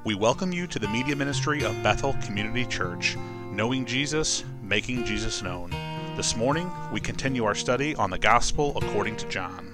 We welcome you to the media ministry of Bethel Community Church, knowing Jesus, making Jesus known. This morning, we continue our study on the Gospel according to John.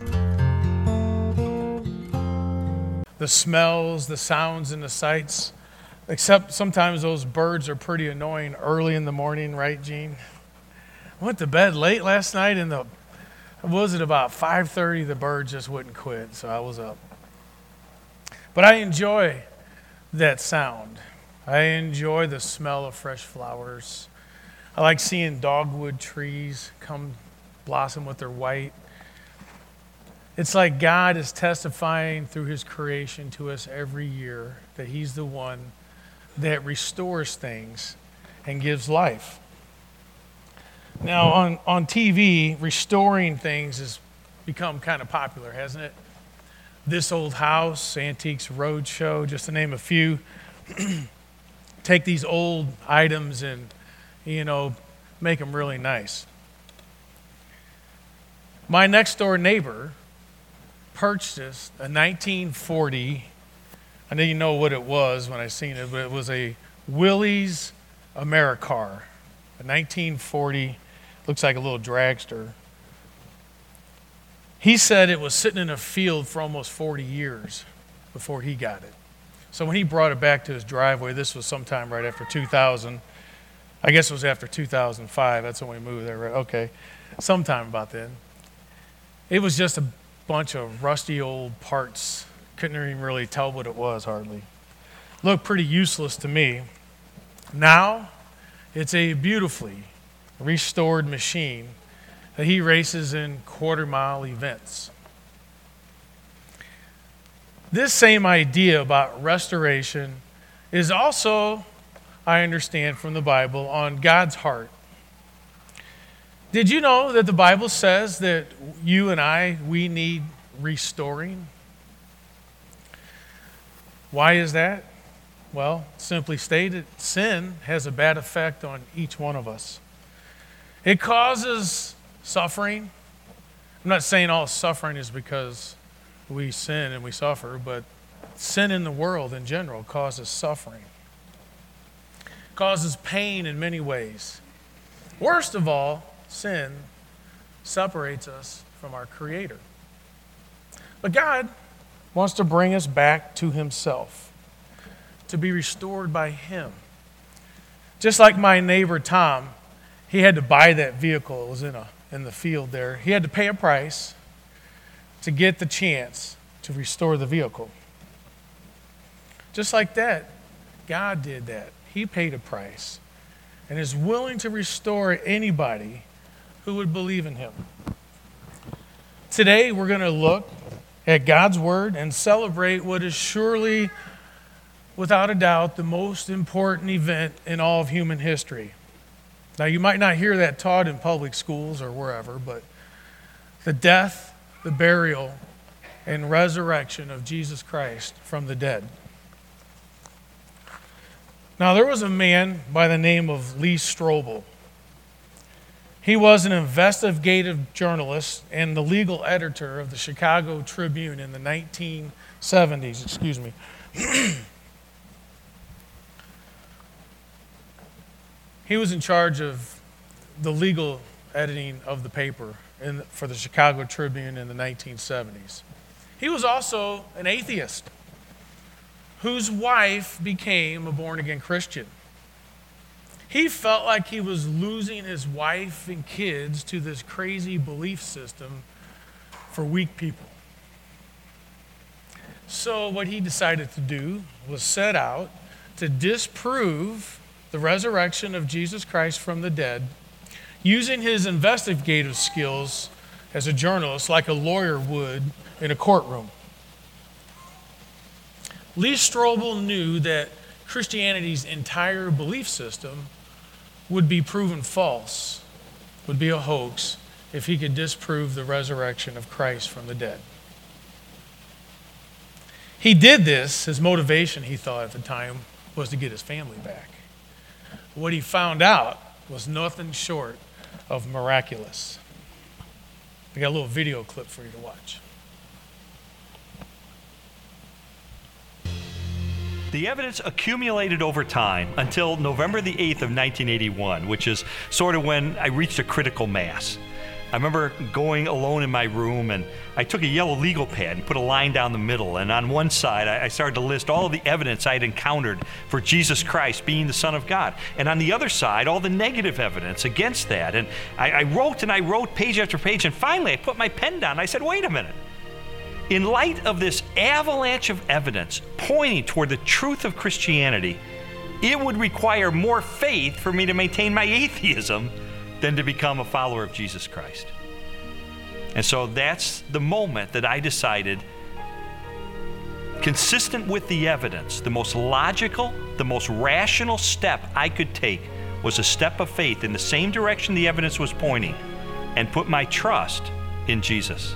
The smells, the sounds, and the sights, except sometimes those birds are pretty annoying early in the morning, right, Gene? I went to bed late last night, and about 5:30, the birds just wouldn't quit, so I was up. But I enjoy that sound. I enjoy the smell of fresh flowers. I like seeing dogwood trees come blossom with their white. It's like God is testifying through his creation to us every year that he's the one that restores things and gives life. Now, on TV, restoring things has become kind of popular, hasn't it? This Old House, Antiques Roadshow, just to name a few. Take these old items and, make them really nice. My next door neighbor purchased a 1940, I didn't know what it was when I seen it, but it was a Willys Americar, a 1940, looks like a little dragster. He said it was sitting in a field for almost 40 years before he got it. So when he brought it back to his driveway, this was sometime right after 2000. I guess it was after 2005. That's when we moved there, right? Okay, sometime about then. It was just a bunch of rusty old parts. Couldn't even really tell what it was, hardly. Looked pretty useless to me. Now, it's a beautifully restored machine that he races in quarter-mile events. This same idea about restoration is also, I understand from the Bible, on God's heart. Did you know that the Bible says that you and we need restoring? Why is that? Well, simply stated, sin has a bad effect on each one of us. It causes suffering. I'm not saying all suffering is because we sin and we suffer, but sin in the world in general causes suffering. Causes pain in many ways. Worst of all, sin separates us from our Creator. But God wants to bring us back to himself, to be restored by him. Just like my neighbor Tom, he had to buy that vehicle. It was in the field there. He had to pay a price to get the chance to restore the vehicle. Just like that, God did that. He paid a price and is willing to restore anybody who would believe in him. Today, we're going to look at God's Word and celebrate what is surely, without a doubt, the most important event in all of human history. Now, you might not hear that taught in public schools or wherever, but the death, the burial, and resurrection of Jesus Christ from the dead. Now, there was a man by the name of Lee Strobel. He was an investigative journalist and the legal editor of the Chicago Tribune in the 1970s. He was in charge of the legal editing of the paper for the Chicago Tribune in the 1970s. He was also an atheist whose wife became a born-again Christian. He felt like he was losing his wife and kids to this crazy belief system for weak people. So what he decided to do was set out to disprove the resurrection of Jesus Christ from the dead, using his investigative skills as a journalist like a lawyer would in a courtroom. Lee Strobel knew that Christianity's entire belief system would be proven false, would be a hoax, if he could disprove the resurrection of Christ from the dead. He did this, his motivation, he thought at the time, was to get his family back. What he found out was nothing short of miraculous. I got a little video clip for you to watch. The evidence accumulated over time until November the 8th of 1981, which is sort of when I reached a critical mass. I remember going alone in my room, and I took a yellow legal pad and put a line down the middle, and on one side I started to list all of the evidence I had encountered for Jesus Christ being the Son of God, and on the other side all the negative evidence against that. And I wrote page after page, and finally I put my pen down and I said, wait a minute. In light of this avalanche of evidence pointing toward the truth of Christianity, it would require more faith for me to maintain my atheism than to become a follower of Jesus Christ. And so that's the moment that I decided, consistent with the evidence, the most logical, the most rational step I could take was a step of faith in the same direction the evidence was pointing, and put my trust in Jesus.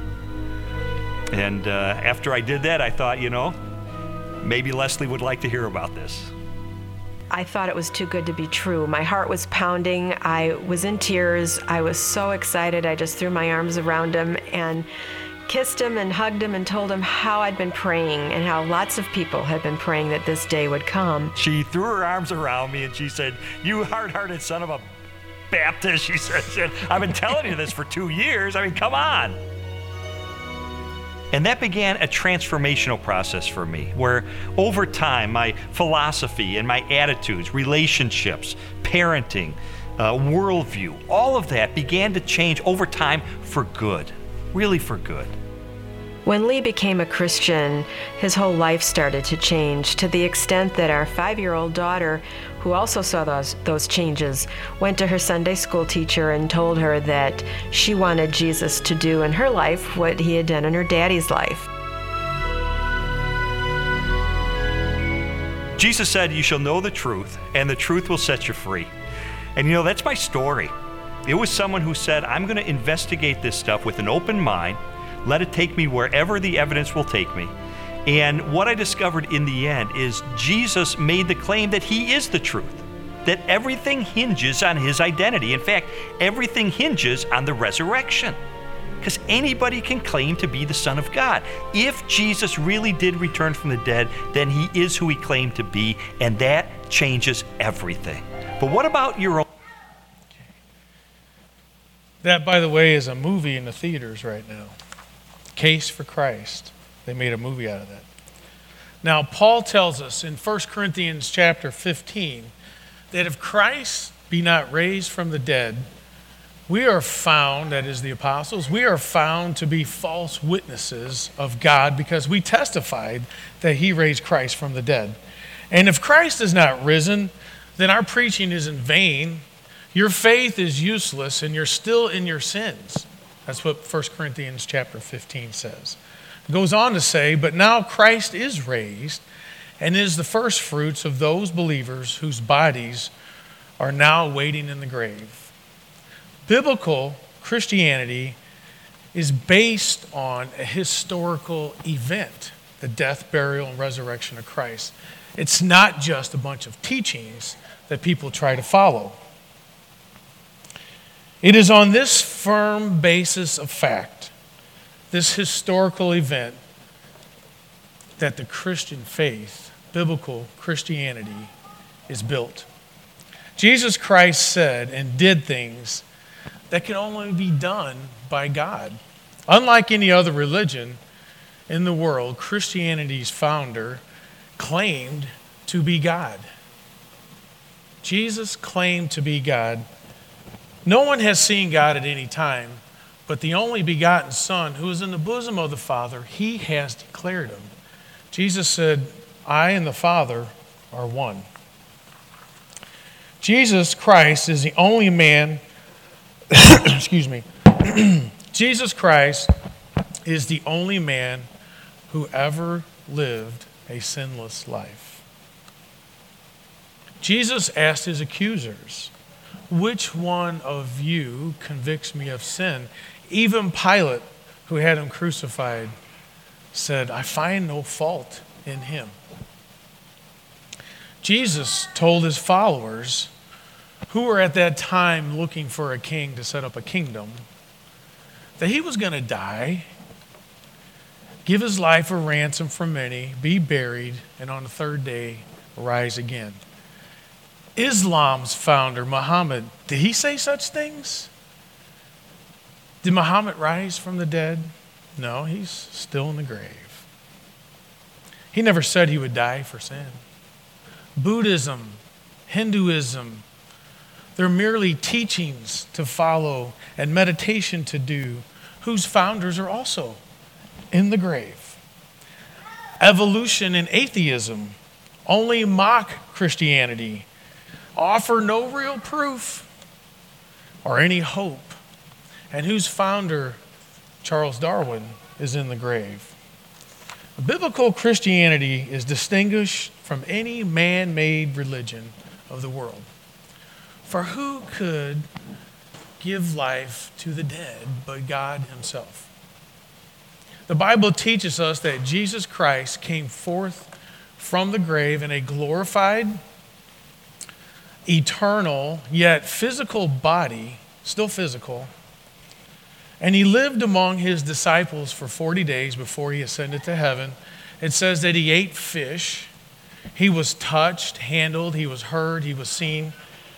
And after I did that, I thought, maybe Leslie would like to hear about this. I thought it was too good to be true. My heart was pounding. I was in tears. I was so excited. I just threw my arms around him and kissed him and hugged him and told him how I'd been praying and how lots of people had been praying that this day would come. She threw her arms around me and she said, "You hard-hearted son of a Baptist," she said, "I've been telling you this for 2 years. I mean, come on." And that began a transformational process for me, where over time my philosophy and my attitudes, relationships, parenting, worldview, all of that began to change over time for good, really for good. When Lee became a Christian, his whole life started to change, to the extent that our 5-year-old daughter, who also saw those changes, went to her Sunday school teacher and told her that she wanted Jesus to do in her life what he had done in her daddy's life. Jesus said, "You shall know the truth, and the truth will set you free." And that's my story. It was someone who said, I'm going to investigate this stuff with an open mind, let it take me wherever the evidence will take me. And what I discovered in the end is Jesus made the claim that he is the truth, that everything hinges on his identity. In fact, everything hinges on the resurrection, because anybody can claim to be the Son of God. If Jesus really did return from the dead, then he is who he claimed to be, and that changes everything. But what about your own? That, by the way, is a movie in the theaters right now. Case for Christ. They made a movie out of that. Now, Paul tells us in 1 Corinthians chapter 15 that if Christ be not raised from the dead, we are found, that is the apostles, we are found to be false witnesses of God, because we testified that he raised Christ from the dead. And if Christ is not risen, then our preaching is in vain, your faith is useless, and you're still in your sins. That's what 1 Corinthians chapter 15 says. It goes on to say, but now Christ is raised and is the first fruits of those believers whose bodies are now waiting in the grave. Biblical Christianity is based on a historical event, the death, burial, and resurrection of Christ. It's not just a bunch of teachings that people try to follow. It is on this firm basis of fact, this historical event, that the Christian faith, biblical Christianity, is built. Jesus Christ said and did things that can only be done by God. Unlike any other religion in the world, Christianity's founder claimed to be God. Jesus claimed to be God. No one has seen God at any time, but the only begotten Son, who is in the bosom of the Father, he has declared him. Jesus said, I and the Father are one. Jesus Christ is the only man, excuse me, Jesus Christ is the only man who ever lived a sinless life. Jesus asked his accusers, which one of you convicts me of sin? Even Pilate, who had him crucified, said, I find no fault in him. Jesus told his followers, who were at that time looking for a king to set up a kingdom, that he was going to die, give his life a ransom for many, be buried, and on the third day rise again. Islam's founder, Muhammad, did he say such things? Did Muhammad rise from the dead? No, he's still in the grave. He never said he would die for sin. Buddhism, Hinduism, they're merely teachings to follow and meditation to do, whose founders are also in the grave. Evolution and atheism only mock Christianity, offer no real proof or any hope, and whose founder, Charles Darwin, is in the grave. Biblical Christianity is distinguished from any man-made religion of the world. For who could give life to the dead but God himself? The Bible teaches us that Jesus Christ came forth from the grave in a glorified, eternal, yet physical body, still physical, and he lived among his disciples for 40 days before he ascended to heaven. It says that he ate fish, he was touched, handled, he was heard, he was seen.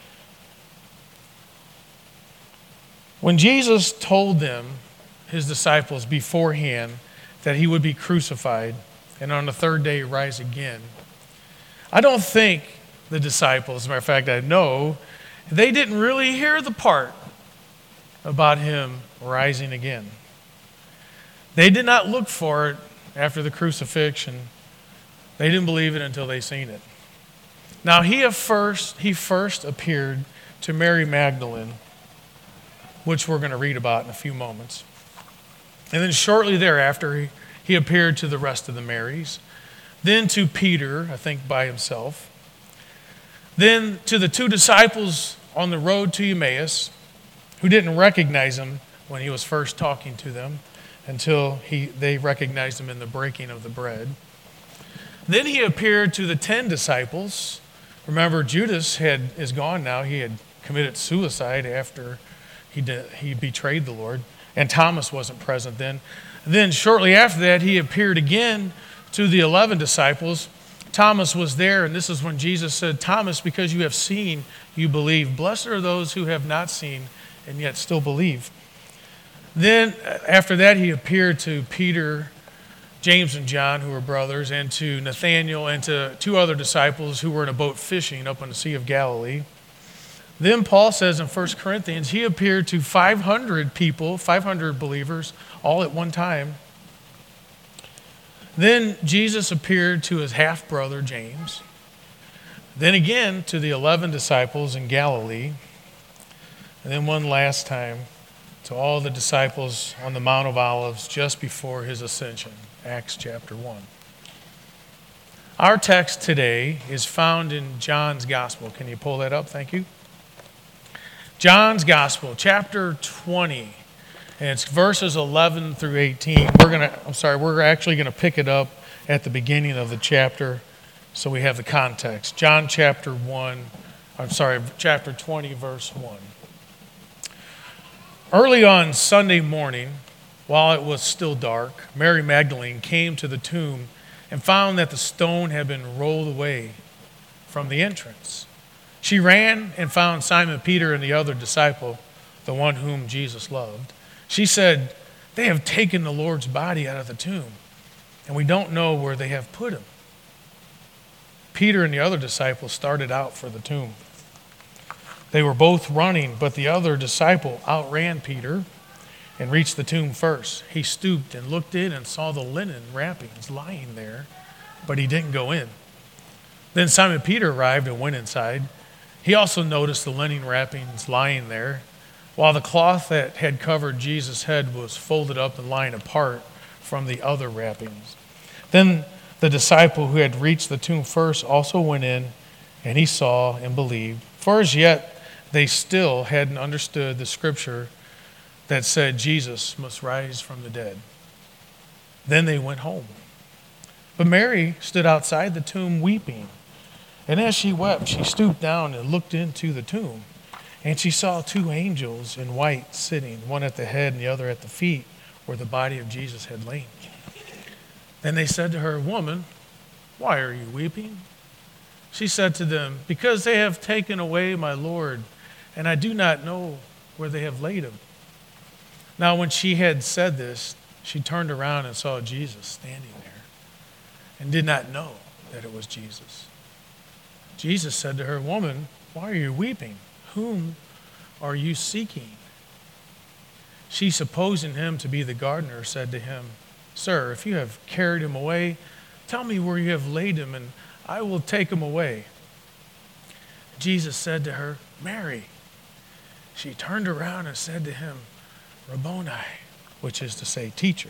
When Jesus told them, his disciples, beforehand, that he would be crucified and on the third day rise again, I don't think the disciples, as a matter of fact, I know, they didn't really hear the part about him rising again. They did not look for it after the crucifixion. They didn't believe it until they seen it. Now, he first appeared to Mary Magdalene, which we're going to read about in a few moments. And then shortly thereafter, he appeared to the rest of the Marys. Then to Peter, I think by himself. Then to the two disciples on the road to Emmaus, who didn't recognize him when he was first talking to them until they recognized him in the breaking of the bread. Then he appeared to the 10 disciples. Remember, Judas is gone now. He had committed suicide after he betrayed the Lord, and Thomas wasn't present then. Then shortly after that, he appeared again to the 11 disciples. Thomas was there, and this is when Jesus said, Thomas, because you have seen, you believe. Blessed are those who have not seen and yet still believe. Then after that, he appeared to Peter, James and John, who were brothers, and to Nathanael and to 2 other disciples who were in a boat fishing up on the Sea of Galilee. Then Paul says in 1 Corinthians, he appeared to 500 people, 500 believers, all at one time. Then Jesus appeared to his half-brother James. Then again to the 11 disciples in Galilee. And then one last time to all the disciples on the Mount of Olives just before his ascension, Acts chapter 1. Our text today is found in John's Gospel. Can you pull that up? Thank you. John's Gospel, chapter 20, and it's verses 11 through 18. We're actually going to pick it up at the beginning of the chapter so we have the context. John chapter 20, verse 1. Early on Sunday morning, while it was still dark, Mary Magdalene came to the tomb and found that the stone had been rolled away from the entrance. She ran and found Simon Peter and the other disciple, the one whom Jesus loved. She said, they have taken the Lord's body out of the tomb, and we don't know where they have put him. Peter and the other disciple started out for the tomb. They were both running, but the other disciple outran Peter and reached the tomb first. He stooped and looked in and saw the linen wrappings lying there, but he didn't go in. Then Simon Peter arrived and went inside. He also noticed the linen wrappings lying there, while the cloth that had covered Jesus' head was folded up and lying apart from the other wrappings. Then the disciple who had reached the tomb first also went in, and he saw and believed. For as yet they still hadn't understood the scripture that said Jesus must rise from the dead. Then they went home. But Mary stood outside the tomb weeping. And as she wept, she stooped down and looked into the tomb. And she saw 2 angels in white sitting, one at the head and the other at the feet, where the body of Jesus had lain. Then they said to her, "Woman, why are you weeping?" She said to them, "Because they have taken away my Lord, and I do not know where they have laid him." Now when she had said this, she turned around and saw Jesus standing there, and did not know that it was Jesus. Jesus said to her, "Woman, why are you weeping? Whom are you seeking?" She, supposing him to be the gardener, said to him, "Sir, if you have carried him away, tell me where you have laid him, and I will take him away." Jesus said to her, "Mary." She turned around and said to him, "Rabboni," which is to say, teacher.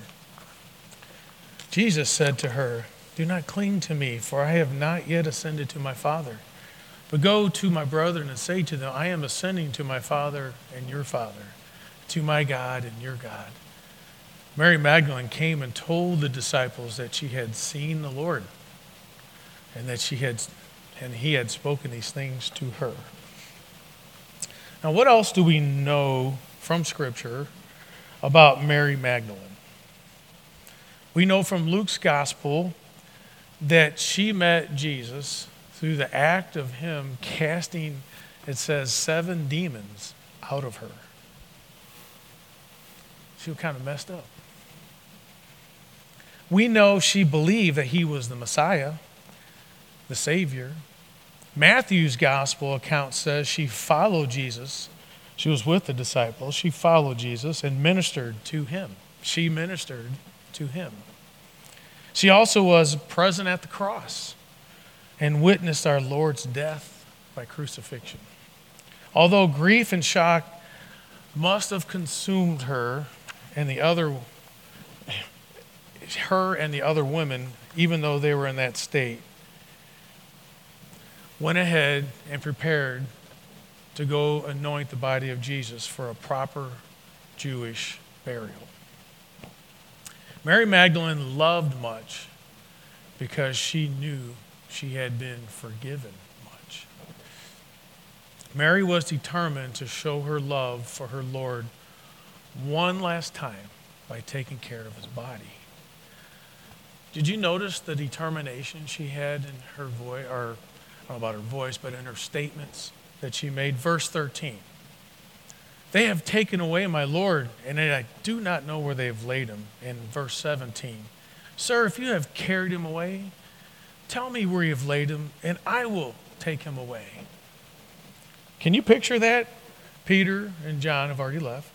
Jesus said to her, "Do not cling to me, for I have not yet ascended to my Father. But go to my brethren and say to them, I am ascending to my Father and your Father, to my God and your God." Mary Magdalene came and told the disciples that she had seen the Lord, and that he had spoken these things to her. Now, what else do we know from Scripture about Mary Magdalene? We know from Luke's Gospel that she met Jesus through the act of him casting, it says, 7 demons out of her. She was kind of messed up. We know she believed that he was the Messiah, the Savior. Matthew's Gospel account says she followed Jesus. She was with the disciples. She followed Jesus and ministered to him. She ministered to him. She also was present at the cross and witnessed our Lord's death by crucifixion. Although grief and shock must have consumed her and the other women, even though they were in that state, went ahead and prepared to go anoint the body of Jesus for a proper Jewish burial. Mary Magdalene loved much because she knew she had been forgiven much. Mary was determined to show her love for her Lord one last time by taking care of his body. Did you notice the determination she had in her voice, or I don't know about her voice, but in her statements that she made? Verse 13. "They have taken away my Lord, and I do not know where they have laid him." In verse 17. "Sir, if you have carried him away, tell me where you have laid him, and I will take him away." Can you picture that? Peter and John have already left.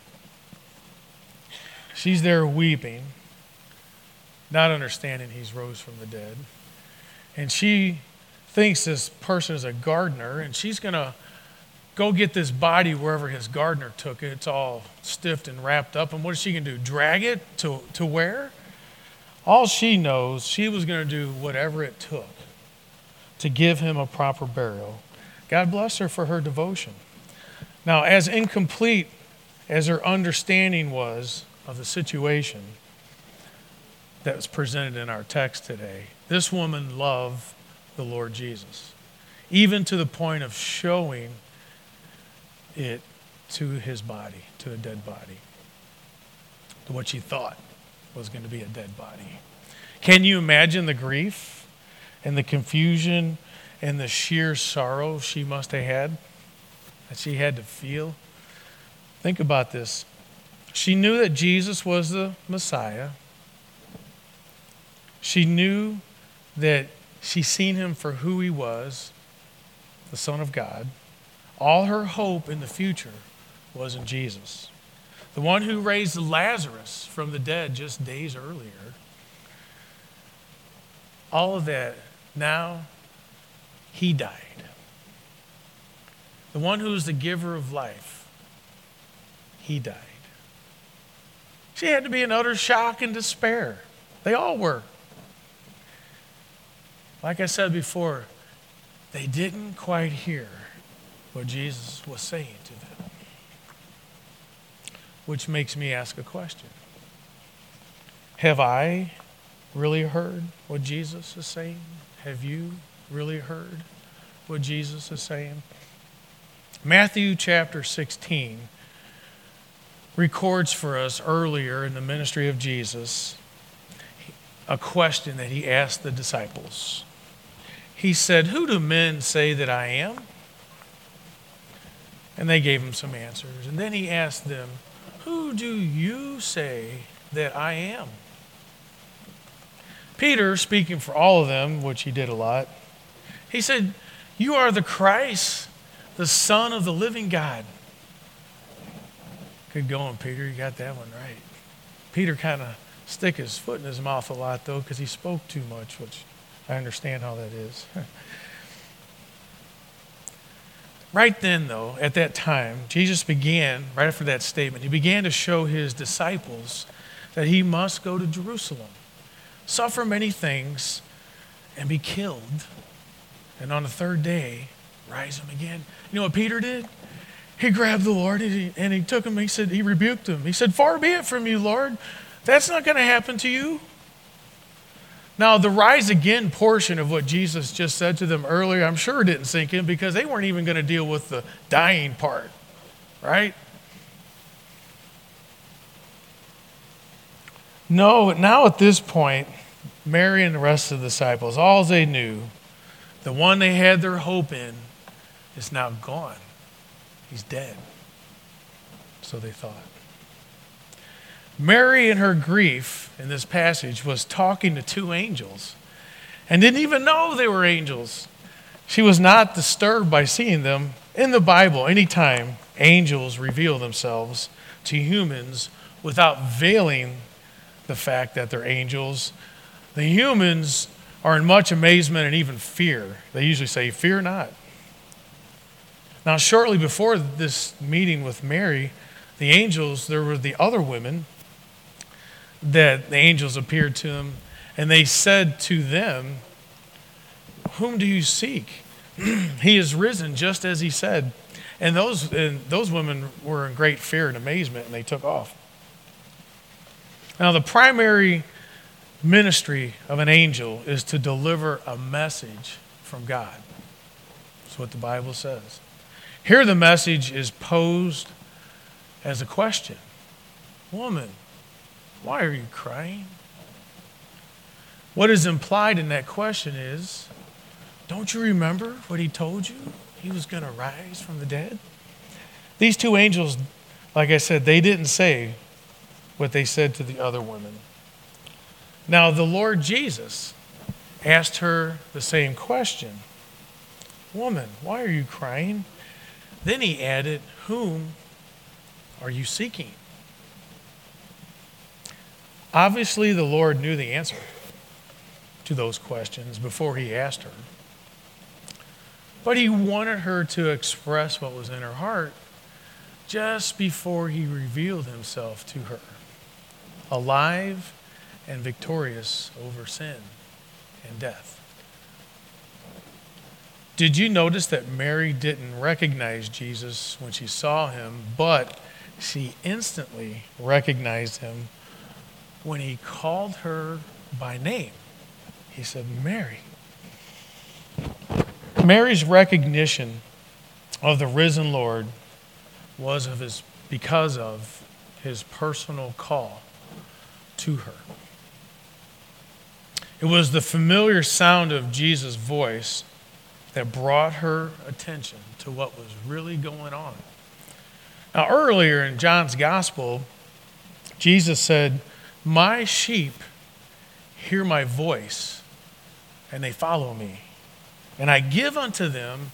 She's there weeping, not understanding he's rose from the dead. And she thinks this person is a gardener, and she's going to go get this body wherever his gardener took it. It's all stiffed and wrapped up. And what is she going to do? Drag it to where? All she knows, she was going to do whatever it took to give him a proper burial. God bless her for her devotion. Now, as incomplete as her understanding was of the situation that was presented in our text today, this woman loved the Lord Jesus, even to the point of showing it to his body, to a dead body, to what she thought was going to be a dead body. Can you imagine the grief and the confusion and the sheer sorrow she must have had, that she had to feel? Think about this. She knew that Jesus was the Messiah. She knew that she seen him for who he was, the Son of God. All her hope in the future was in Jesus, the one who raised Lazarus from the dead just days earlier. All of that, now he died. The one who is the giver of life, he died. She had to be in utter shock and despair. They all were. Like I said before, they didn't quite hear what Jesus was saying to them. Which makes me ask a question. Have I really heard what Jesus is saying? Have you really heard what Jesus is saying? Matthew chapter 16 records for us earlier in the ministry of Jesus a question that he asked the disciples. He said, "Who do men say that I am?" And they gave him some answers. And then he asked them, "Who do you say that I am?" Peter, speaking for all of them, which he did a lot, he said, "You are the Christ, the Son of the living God." Good going, Peter. You got that one right. Peter kind of stick his foot in his mouth a lot, though, because he spoke too much, which I understand how that is. Right then, though, at that time, Jesus began, right after that statement, he began to show his disciples that he must go to Jerusalem, suffer many things, and be killed, and on the third day, rise him again. You know what Peter did? He grabbed the Lord and he took him, he rebuked him. He said, "Far be it from you, Lord. That's not going to happen to you." Now, the rise again portion of what Jesus just said to them earlier, I'm sure didn't sink in because they weren't even going to deal with the dying part, right? No, now at this point, Mary and the rest of the disciples, all they knew, the one they had their hope in, is now gone. He's dead. So they thought. Mary, in her grief in this passage, was talking to two angels and didn't even know they were angels. She was not disturbed by seeing them. In the Bible, anytime angels reveal themselves to humans without veiling the fact that they're angels, the humans are in much amazement and even fear. They usually say, "Fear not." Now, shortly before this meeting with Mary, the angels, there were the other women that the angels appeared to them, and they said to them, "Whom do you seek? He is risen, just as he said." And those women were in great fear and amazement, and they took off. Now, the primary ministry of an angel is to deliver a message from God. That's what the Bible says. Here the message is posed as a question. "Woman, why are you crying?" What is implied in that question is, don't you remember what he told you? He was going to rise from the dead? These two angels, like I said, they didn't say what they said to the other women. Now, the Lord Jesus asked her the same question. "Woman, why are you crying?" Then he added, "Whom are you seeking?" Obviously, the Lord knew the answer to those questions before he asked her. But he wanted her to express what was in her heart just before he revealed himself to her, alive and victorious over sin and death. Did you notice that Mary didn't recognize Jesus when she saw him, but she instantly recognized him when he called her by name? He said, "Mary." Mary's recognition of the risen Lord was because of his personal call to her. It was the familiar sound of Jesus' voice that brought her attention to what was really going on. Now, earlier in John's gospel, Jesus said, "My sheep hear my voice, and they follow me. And I give unto them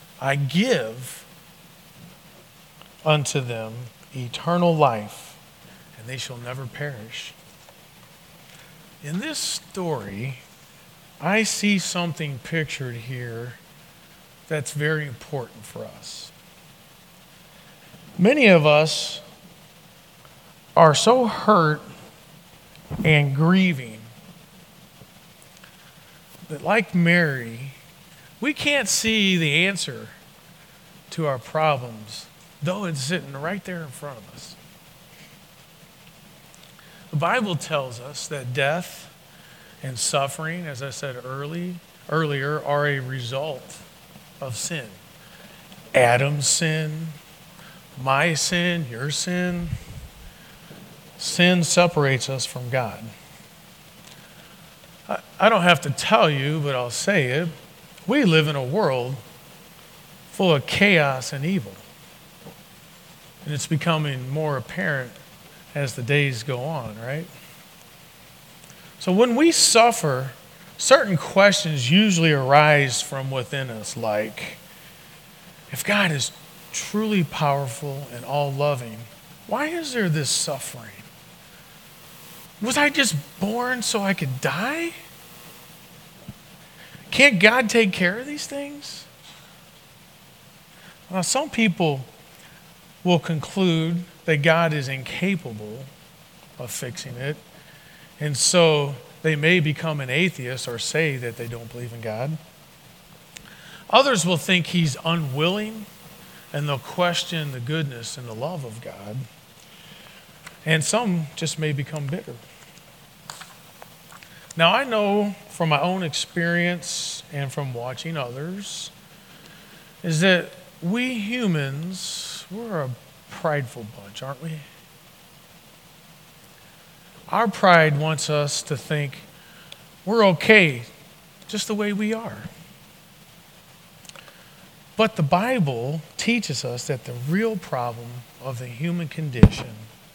eternal life, and they shall never perish." In this story, I see something pictured here that's very important for us. Many of us are so hurt and grieving that, like Mary, we can't see the answer to our problems, though it's sitting right there in front of us. The Bible tells us that death and suffering, as I said earlier, are a result of sin. Adam's sin, my sin, your sin. Sin separates us from God. I don't have to tell you, but I'll say it. We live in a world full of chaos and evil. And it's becoming more apparent as the days go on, right? So when we suffer, certain questions usually arise from within us, like, if God is truly powerful and all-loving, why is there this suffering? Was I just born so I could die? Can't God take care of these things? Now, some people will conclude that God is incapable of fixing it, and so they may become an atheist or say that they don't believe in God. Others will think he's unwilling, and they'll question the goodness and the love of God. And some just may become bitter. Now, I know from my own experience and from watching others is that we humans, we're a prideful bunch, aren't we? Our pride wants us to think we're okay just the way we are. But the Bible teaches us that the real problem of the human condition,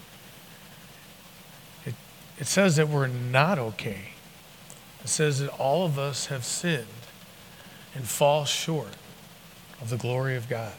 it says that we're not okay. It says that all of us have sinned and fall short of the glory of God.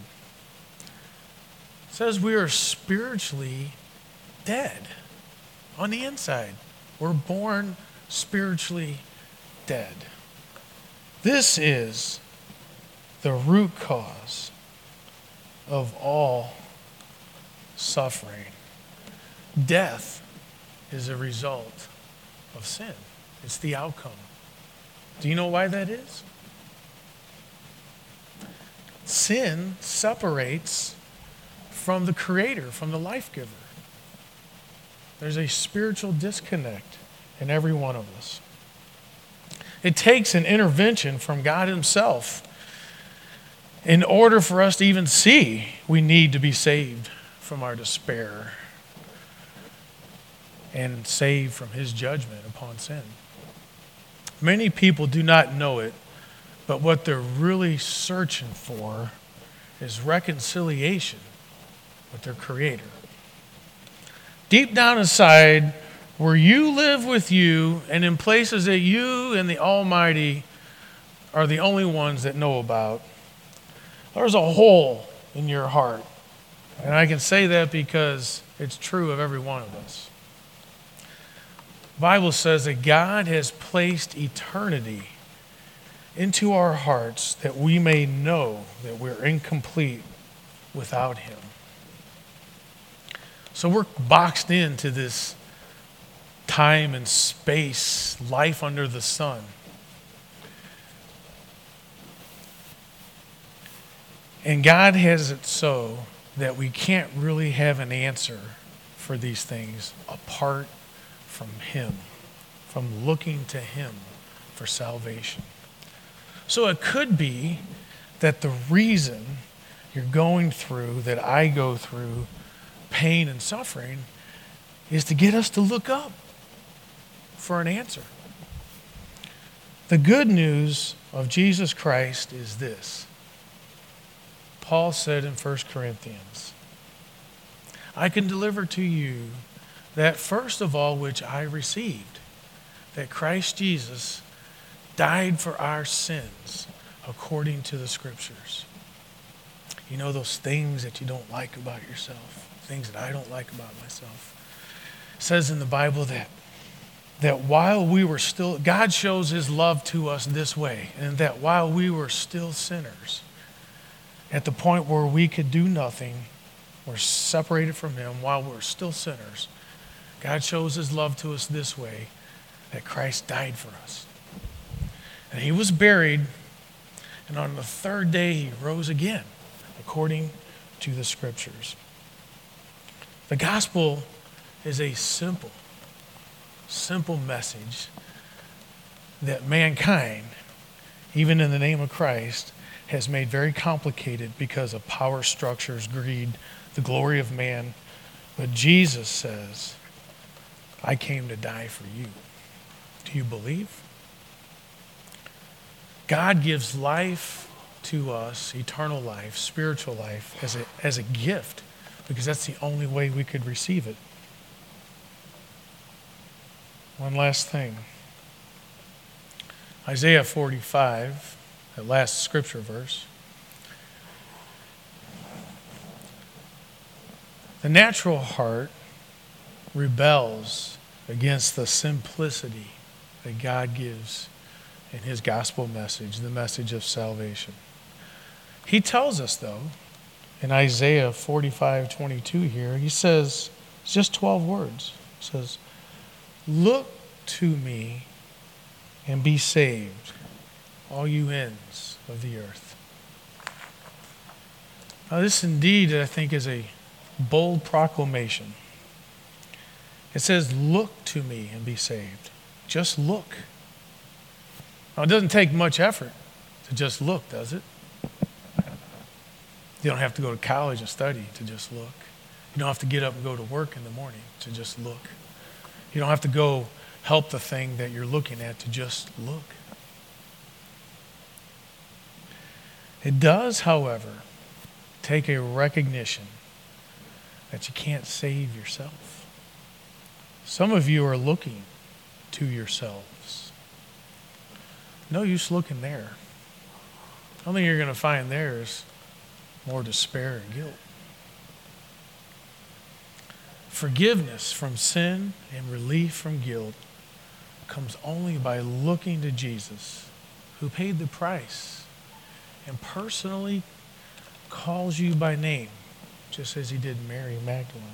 It says we are spiritually dead on the inside. We're born spiritually dead. This is the root cause of all suffering. Death is a result of sin. It's the outcome. Do you know why that is? Sin separates from the Creator, from the life giver. There's a spiritual disconnect in every one of us. It takes an intervention from God Himself. In order for us to even see, we need to be saved from our despair and saved from His judgment upon sin. Many people do not know it, but what they're really searching for is reconciliation with their Creator. Deep down inside, where you live with you, and in places that you and the Almighty are the only ones that know about, there's a hole in your heart. And I can say that because it's true of every one of us. The Bible says that God has placed eternity into our hearts that we may know that we're incomplete without Him. So we're boxed into this time and space, life under the sun. And God has it so that we can't really have an answer for these things apart from Him, from looking to Him for salvation. So it could be that the reason you're going through, that I go through, pain and suffering, is to get us to look up for an answer. The good news of Jesus Christ is this. Paul said in 1 Corinthians, I can deliver to you that first of all which I received, that Christ Jesus died for our sins according to the Scriptures. You know those things that you don't like about yourself, things that I don't like about myself. It says in the Bible that while we were still, God shows His love to us this way, and that while we were still sinners, at the point where we could do nothing, we're separated from Him while we're still sinners, God shows His love to us this way, that Christ died for us. And He was buried, and on the third day He rose again, according to the Scriptures. The gospel is a simple message that mankind, even in the name of Christ, has made very complicated because of power structures, greed, the glory of man. But Jesus says, I came to die for you. Do you believe? God gives life to us, eternal life, spiritual life, as a gift, because that's the only way we could receive it. One last thing. Isaiah 45, that last scripture verse. The natural heart rebels against the simplicity that God gives in his gospel message, the message of salvation. He tells us, though, in Isaiah 45:22 here, he says, it's just 12 words. He says, "Look to me and be saved, all you ends of the earth." Now this indeed, I think, is a bold proclamation. It says, "Look to me and be saved." Just look. Now, it doesn't take much effort to just look, does it? You don't have to go to college and study to just look. You don't have to get up and go to work in the morning to just look. You don't have to go help the thing that you're looking at to just look. It does, however, take a recognition that you can't save yourself. Some of you are looking to yourselves. No use looking there. The only thing you're going to find there is more despair and guilt. Forgiveness from sin and relief from guilt comes only by looking to Jesus, who paid the price and personally calls you by name, just as he did Mary Magdalene.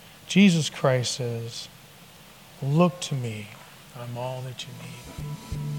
Jesus Christ says, "Look to me, I'm all that you need."